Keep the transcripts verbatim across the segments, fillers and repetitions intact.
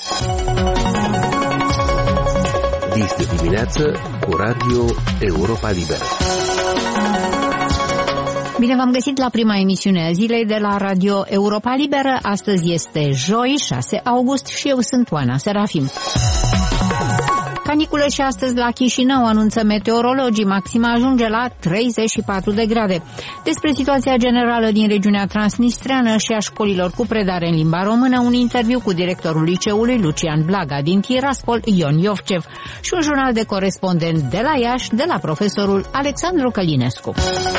Dis de dimineață cu Radio Europa Liberă. Bine v-am găsit la prima emisiune a zilei de la Radio Europa Liberă. Astăzi este joi, șase august, și eu sunt Oana Serafim. Caniculă și astăzi la Chișinău, anunță meteorologii, maxima ajunge la treizeci și patru de grade. Despre situația generală din regiunea transnistreană și a școlilor cu predare în limba română, un interviu cu directorul liceului Lucian Blaga din Tiraspol, Ion Iovcev, și un jurnal de corespondent de la Iași, de la profesorul Alexandru Călinescu.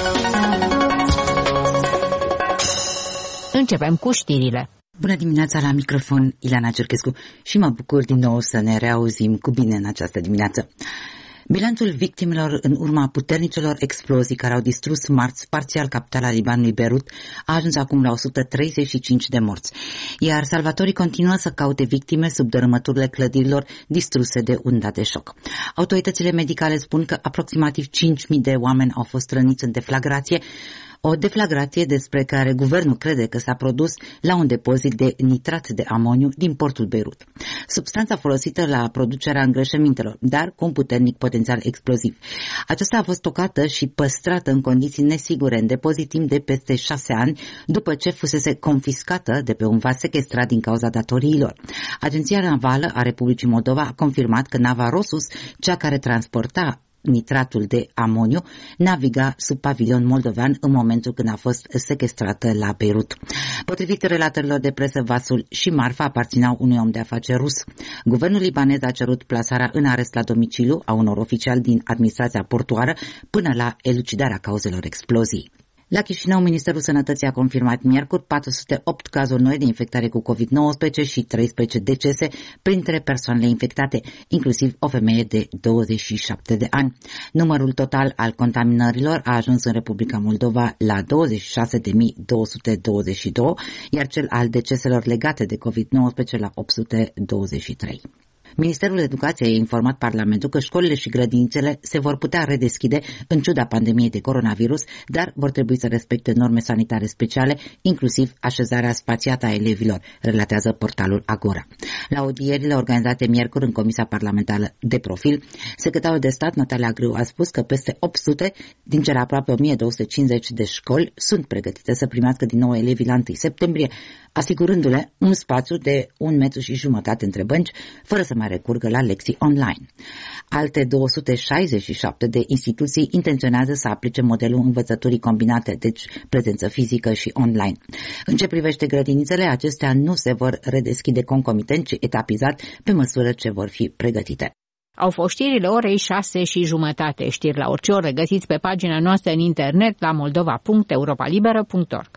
Începem cu știrile. Bună dimineața, la microfon Ileana Cerchescu și mă bucur din nou să ne reauzim cu bine în această dimineață. Bilanțul victimelor în urma puternicelor explozii care au distrus marți parțial capitala Libanului, Beirut, a ajuns acum la o sută treizeci și cinci de morți, iar salvatorii continuă să caute victime sub dărâmăturile clădirilor distruse de unda de șoc. Autoritățile medicale spun că aproximativ cinci mii de oameni au fost răniți în deflagrație, o deflagrație despre care guvernul crede că s-a produs la un depozit de nitrat de amoniu din portul Beirut. Substanța folosită la producerea îngrășămintelor, dar cu un puternic potențial exploziv. Aceasta a fost stocată și păstrată în condiții nesigure în depozit timp de peste șase ani, după ce fusese confiscată de pe un vas sequestrat din cauza datoriilor. Agenția Navală a Republicii Moldova a confirmat că nava Rosus, cea care transporta nitratul de amoniu, naviga sub pavilion moldovean în momentul când a fost sequestrată la Beirut. Potrivit relatărilor de presă, vasul și marfa aparțineau unui om de afaceri rus. Guvernul libanez a cerut plasarea în arest la domiciliu a unor oficiali din administrația portuară până la elucidarea cauzelor exploziei. La Chișinău, Ministerul Sănătății a confirmat miercuri patru sute opt cazuri noi de infectare cu covid nouăsprezece și treisprezece decese printre persoanele infectate, inclusiv o femeie de douăzeci și șapte de ani. Numărul total al contaminărilor a ajuns în Republica Moldova la douăzeci și șase de mii două sute douăzeci și doi, iar cel al deceselor legate de covid nouăsprezece la opt sute douăzeci și trei. Ministerul Educației a informat Parlamentul că școlile și grădinițele se vor putea redeschide în ciuda pandemiei de coronavirus, dar vor trebui să respecte norme sanitare speciale, inclusiv așezarea spațiată a elevilor, relatează portalul Agora. La audierile organizate miercuri în Comisia Parlamentară de Profil, secretarul de stat Natalia Grâu a spus că peste opt sute din cele aproape o mie două sute cincizeci de școli sunt pregătite să primească din nou elevii la întâi septembrie, asigurându-le un spațiu de un metru și jumătate între bănci, fără să mai recurgă la lecții online. Alte două sute șaizeci și șapte de instituții intenționează să aplice modelul învățăturii combinate, deci prezență fizică și online. În ce privește grădinițele, acestea nu se vor redeschide concomitent, ci etapizat pe măsură ce vor fi pregătite. Au fost știrile orei șase și jumătate. Știri la orice oră găsiți pe pagina noastră în internet la moldova punct europa liberă punct org.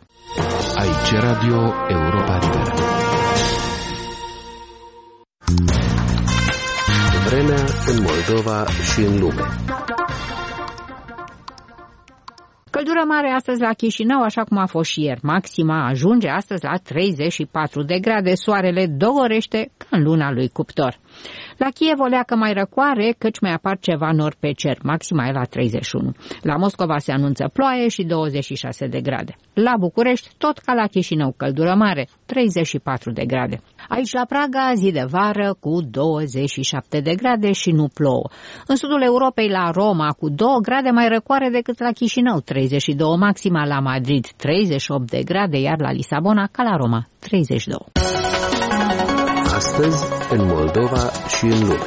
Aici Radio Europa Liberă. Vremea în Moldova și în lume. Căldură mare astăzi la Chișinău, așa cum a fost și ieri. Maxima ajunge astăzi la treizeci și patru de grade. Soarele dogorește ca în luna lui Cuptor. La Kiev o leacă mai răcoare, căci mai apar ceva nori pe cer. Maxima e la treizeci și unu. La Moscova se anunță ploaie și douăzeci și șase de grade. La București, tot ca la Chișinău, căldură mare, treizeci și patru de grade. Aici la Praga, zi de vară cu douăzeci și șapte de grade și nu plouă. În sudul Europei, la Roma, cu două grade mai răcoare decât la Chișinău, treizeci și doi maxima, la Madrid treizeci și opt de grade, iar la Lisabona, ca la Roma, treizeci și doi. Astăzi, în Moldova și în lume.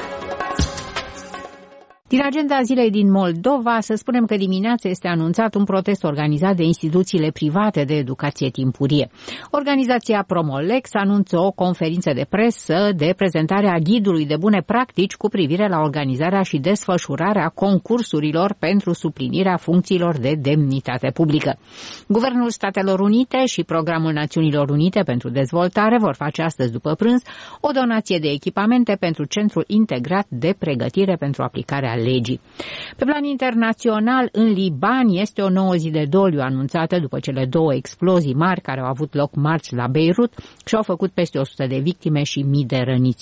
Din agenda zilei din Moldova, să spunem că dimineața este anunțat un protest organizat de instituțiile private de educație timpurie. Organizația Promolex anunță o conferință de presă de prezentare a ghidului de bune practici cu privire la organizarea și desfășurarea concursurilor pentru suplinirea funcțiilor de demnitate publică. Guvernul Statelor Unite și Programul Națiunilor Unite pentru Dezvoltare vor face astăzi după prânz o donație de echipamente pentru Centrul Integrat de Pregătire pentru aplicarea legii. Pe plan internațional, în Liban este o nouă zi de doliu anunțată după cele două explozii mari care au avut loc marți la Beirut și au făcut peste o sută de victime și mii de răniți.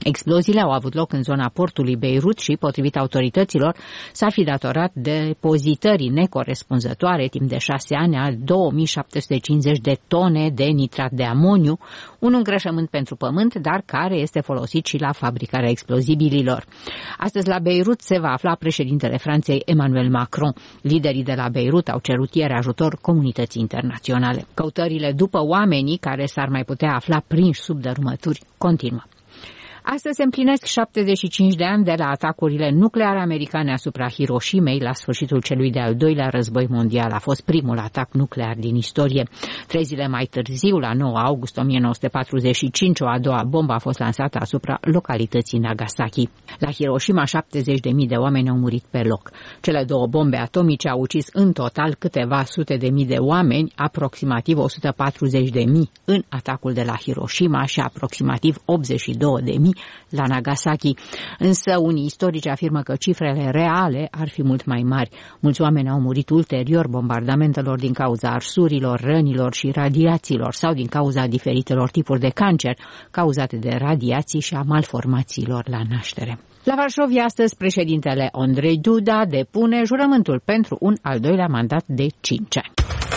Exploziile au avut loc în zona portului Beirut și, potrivit autorităților, s-ar fi datorat depozitării necorespunzătoare timp de șase ani a două mii șapte sute cincizeci de tone de nitrat de amoniu, un îngrășământ pentru pământ, dar care este folosit și la fabricarea explozibililor. Astăzi la Beirut se va afla președintele Franței Emmanuel Macron. Liderii de la Beirut au cerut ieri ajutor comunității internaționale. Căutările după oamenii care s-ar mai putea afla prinși sub dărâmături continuă. Astăzi se împlinesc șaptezeci și cinci de ani de la atacurile nucleare americane asupra Hiroshimei la sfârșitul celui de-al doilea război mondial. A fost primul atac nuclear din istorie. Trei zile mai târziu, la nouă august o mie nouă sute patruzeci și cinci, o a doua bombă a fost lansată asupra localității Nagasaki. La Hiroshima, șaptezeci de mii de oameni au murit pe loc. Cele două bombe atomice au ucis în total câteva sute de mii de oameni, aproximativ o sută patruzeci de mii în atacul de la Hiroshima și aproximativ optzeci și două de mii la Nagasaki. Însă unii istorici afirmă că cifrele reale ar fi mult mai mari. Mulți oameni au murit ulterior bombardamentelor din cauza arsurilor, rănilor și radiațiilor sau din cauza diferitelor tipuri de cancer cauzate de radiații și a malformațiilor la naștere. La Varșovia astăzi președintele Andrei Duda depune jurământul pentru un al doilea mandat de cinci ani.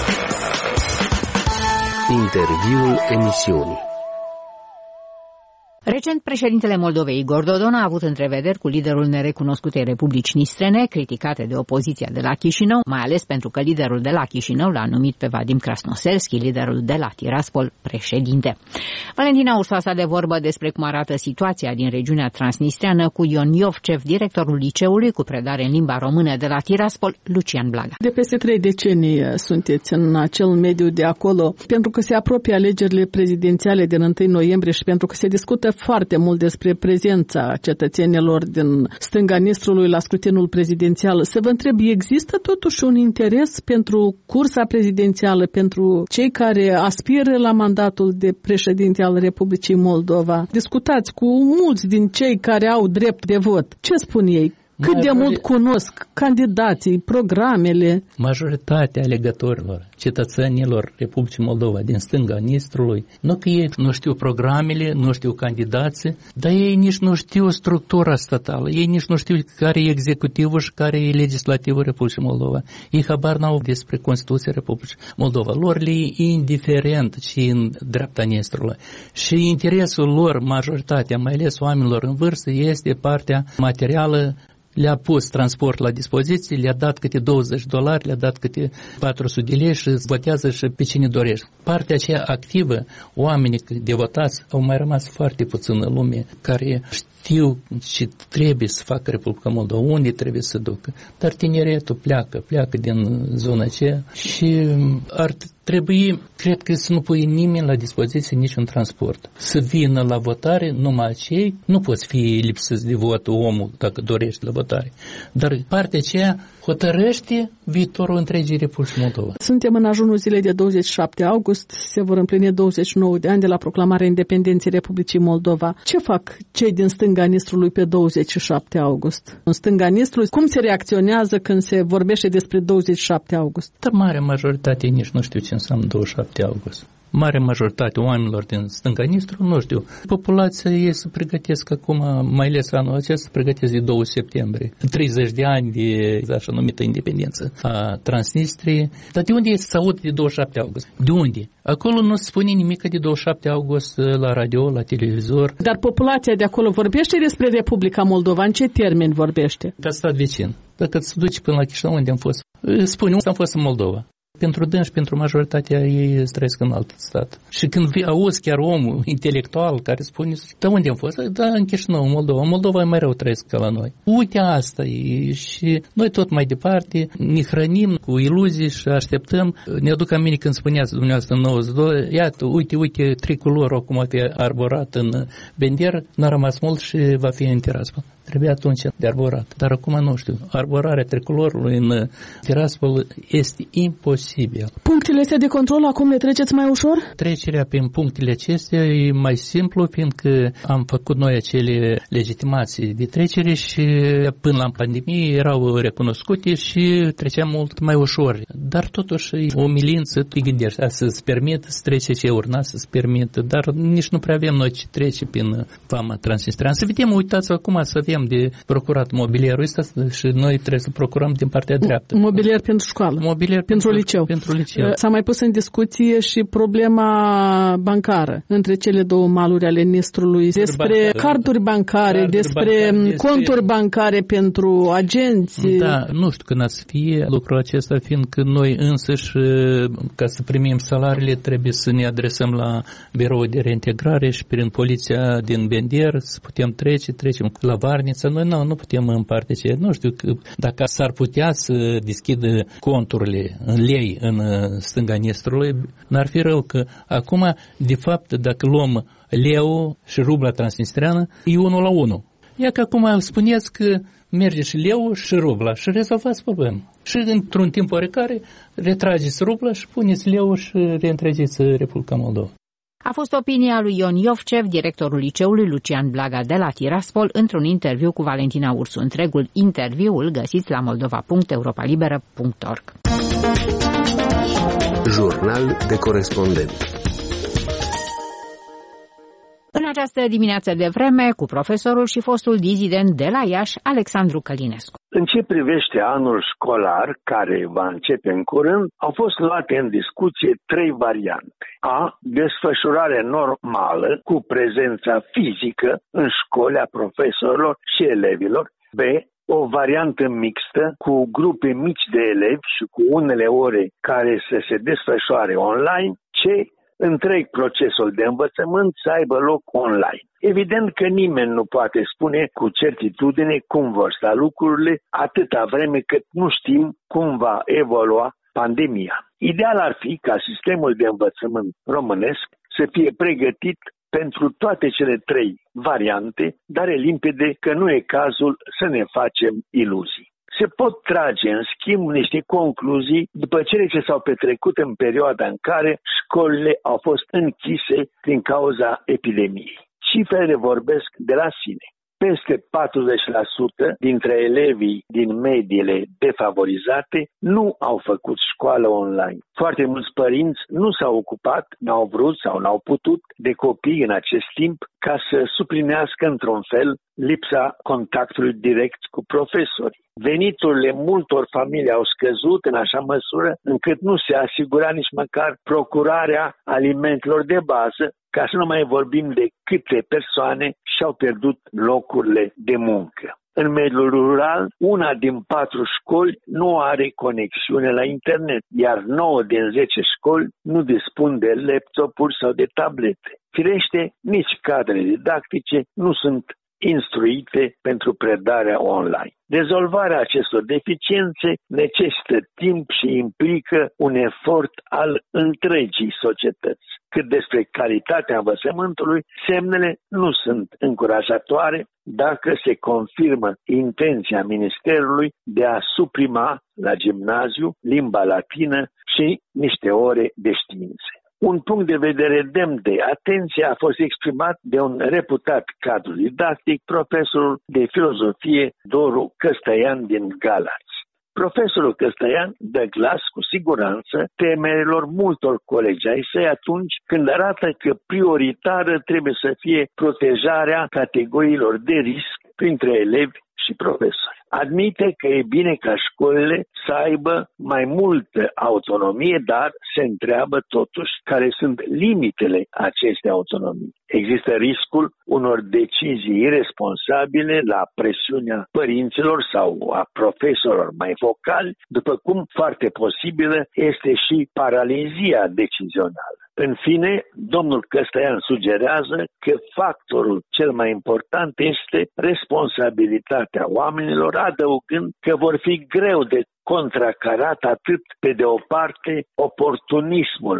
Interviul emisiunii. Recent, președintele Moldovei, Igor Dodon, a avut întrevederi cu liderul nerecunoscutei Republici Nistrene, criticate de opoziția de la Chișinău, mai ales pentru că liderul de la Chișinău l-a numit pe Vadim Krasnoselski, liderul de la Tiraspol, președinte. Valentina Ursoasa de vorbă despre cum arată situația din regiunea transnistreană cu Ion Iovcev, directorul liceului cu predare în limba română de la Tiraspol, Lucian Blaga. De peste trei decenii sunteți în acel mediu de acolo, pentru că se apropie alegerile prezidențiale din întâi noiembrie și pentru că se discută foarte mult despre prezența cetățenilor din stânga Nistrului la scrutinul prezidențial. Să vă întreb, există totuși un interes pentru cursa prezidențială, pentru cei care aspiră la mandatul de președinte al Republicii Moldova? Discutați cu mulți din cei care au drept de vot. Ce spun ei? Cât Majori... de mult cunosc candidații, programele? Majoritatea alegătorilor, cetățenilor Republicii Moldova din stânga Nistrului, nu că ei nu știu programele, nu știu candidații, dar ei nici nu știu structura statală, ei nici nu știu care e executivul și care e legislativul Republicii Moldova. Ei habar n-au despre Constituția Republicii Moldova. Lor le e indiferent ce în dreapta Nistrului. Și interesul lor, majoritatea, mai ales oamenilor în vârstă, este partea materială. Le-a pus transport la dispoziție, le-a dat câte douăzeci de dolari, le-a dat câte patru sute de lei și votează și pe cine dorește. Partea aceea activă, oamenii devotați, au mai rămas foarte puțin în lume care știu ce trebuie să facă Republica Moldova, unde trebuie să ducă. Dar tineretul pleacă, pleacă din zona aceea și ar trebui, cred că să nu pui nimeni la dispoziție niciun transport. Să vină la votare numai cei, nu poți fi lipsit de vot omul dacă dorești la votare. Dar partea aceea hotărăște viitorul întregii Republicii Moldova. Suntem în ajunul zilei de douăzeci și șapte august, se vor împlini douăzeci și nouă de ani de la proclamarea independenței Republicii Moldova. Ce fac cei din stânga Nistrului pe douăzeci și șapte august? În stânga Nistrului, cum se reacționează când se vorbește despre douăzeci și șapte august? Dar mare majoritate nici nu știu ce înseamnă douăzeci și șapte august. Mare majoritate oamenilor din stânga Nistru nu știu. Populația ei se pregătesc acum, mai ales anul acesta, se pregătesc de doi septembrie. treizeci de ani de așa numită independență a Transnistriei. Dar de unde se aud de douăzeci și șapte august? De unde? Acolo nu se spune nimic de douăzeci și șapte august la radio, la televizor. Dar populația de acolo vorbește despre Republica Moldova? În ce termeni vorbește? Ca stat vecin. Dacă se duci până la Chișinău, unde am fost, spune, unde am fost în Moldova. Pentru dânși, pentru majoritatea ei trăiesc în alt stat. Și când auzi chiar omul intelectual care spune, da, unde am fost? Da, în Chișinău, în Moldova. În Moldova e mai rău trăiesc ca la noi. Uite asta e și noi tot mai departe ne hrănim cu iluzii și așteptăm. Ne aduc aminte când spuneați dumneavoastră în nouăzeci și doi, iată, uite, uite, tricolorul cum a fi arborat în Bender, n-a rămas mult și va fi în Tiraspol. Trebuia atunci de arborat. Dar acum nu știu. Arborarea tricolorului în Tiraspol este imposibil. Punctele astea de control acum le treceți mai ușor? Trecerea prin punctele acestea e mai simplu, fiindcă am făcut noi acele legitimații de trecere și până la pandemie erau recunoscute și treceam mult mai ușor. Dar totuși o milință, tu gândești, să-ți permită să trece ce urna să-ți permită, dar nici nu prea avem noi ce trece prin vama transnistreană. Să vedem, uitați acum să avem de procurat mobilierul ăsta și noi trebuie să procurăm din partea dreaptă. Mobilier pentru școală. Mobilier pentru, pentru liceu. Pentru liceu. S-a mai pus în discuție și problema bancară între cele două maluri ale Nistrului, despre bancară, carduri bancare, carduri despre bancare, conturi bancare pentru agenți. Da, nu știu când să fie lucrul acesta, fiindcă noi însăși, ca să primim salariile, trebuie să ne adresăm la biroul de reintegrare și prin poliția din Bender să putem trece, trecem la Varnița. Noi nu, nu putem împarte ce. Nu știu dacă s-ar putea să deschidă conturile în lei în stânga Nistrului, n-ar fi rău că acum, de fapt, dacă luăm leu și rubla transnistreană, e unul la unul. Ia că acum spuneți că merge și leu și rubla și rezolvați problema. Și într-un timp oarecare retrageți rubla și puneți leu și reîntregiți Republica Moldova. A fost opinia lui Ion Iovcev, directorul liceului Lucian Blaga de la Tiraspol, într-un interviu cu Valentina Ursu. Întregul interviu îl găsiți la moldova punct europa liberă punct org. Jurnal de corespondent. În această dimineață de vreme, cu profesorul și fostul dizident de la Iași, Alexandru Călinescu. În ce privește anul școlar, care va începe în curând, au fost luate în discuție trei variante. A. Desfășurare normală, cu prezența fizică în școli a profesorilor și elevilor. B. O variantă mixtă, cu grupe mici de elevi și cu unele ore care să se desfășoare online. C. Întreg procesul de învățământ să aibă loc online. Evident că nimeni nu poate spune cu certitudine cum vor sta lucrurile atâta vreme cât nu știm cum va evolua pandemia. Ideal ar fi ca sistemul de învățământ românesc să fie pregătit pentru toate cele trei variante, dar e limpede că nu e cazul să ne facem iluzii. Se pot trage, în schimb, niște concluzii după cele ce s-au petrecut în perioada în care școlile au fost închise din cauza epidemiei. Cifrele vorbesc de la sine. Peste patruzeci la sută dintre elevii din mediile defavorizate nu au făcut școală online. Foarte mulți părinți nu s-au ocupat, n-au vrut sau n-au putut de copii în acest timp ca să suplinească într-un fel lipsa contactului direct cu profesorii. Veniturile multor familii au scăzut în așa măsură încât nu se asigura nici măcar procurarea alimentelor de bază, ca să nu mai vorbim de câte persoane și-au pierdut locurile de muncă. În mediul rural, una din patru școli nu are conexiune la internet, iar nouă din zece școli nu dispun de laptopuri sau de tablete. Firește, nici cadrele didactice nu sunt instruite pentru predarea online. Rezolvarea acestor deficiențe necesită timp și implică un efort al întregii societăți. Cât despre calitatea învățământului, semnele nu sunt încurajatoare dacă se confirmă intenția Ministerului de a suprima la gimnaziu limba latină și niște ore de științe. Un punct de vedere demn de atenție a fost exprimat de un reputat cadru didactic, profesorul de filozofie Doru Căstăian din Galați. Profesorul Căstăian dă glas cu siguranță temerilor multor colegi ai săi atunci când arată că prioritară trebuie să fie protejarea categoriilor de risc printre elevi și profesori. Admite că e bine ca școlile să aibă mai multă autonomie, dar se întreabă totuși care sunt limitele acestei autonomii. Există riscul unor decizii irresponsabile la presiunea părinților sau a profesorilor mai vocali, după cum foarte posibilă este și paralizia decizională. În fine, domnul Căstăian sugerează că factorul cel mai important este responsabilitatea oamenilor, adăugând că vor fi greu de contracarat atât pe de o parte oportunismul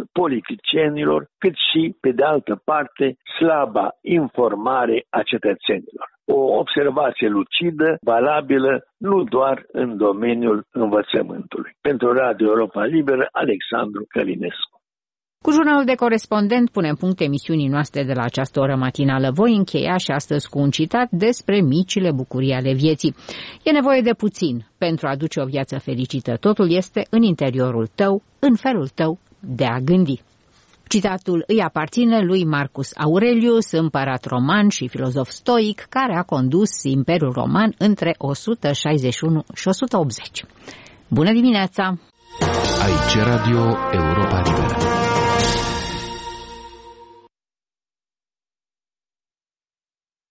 politicienilor, cât și pe de altă parte slaba informare a cetățenilor. o observație lucidă, valabilă, nu doar în domeniul învățământului. Pentru Radio Europa Liberă, Alexandru Călinescu. Cu jurnalul de corespondent punem punct emisiunii noastre de la această oră matinală. Voi încheia și astăzi cu un citat despre micile bucurii ale vieții. E nevoie de puțin pentru a aduce o viață fericită. Totul este în interiorul tău, în felul tău de a gândi. Citatul îi aparține lui Marcus Aurelius, împărat roman și filozof stoic, care a condus Imperiul Roman între o sută șaizeci și unu și o sută optzeci. Bună dimineața! Aici Radio Europa Liberă.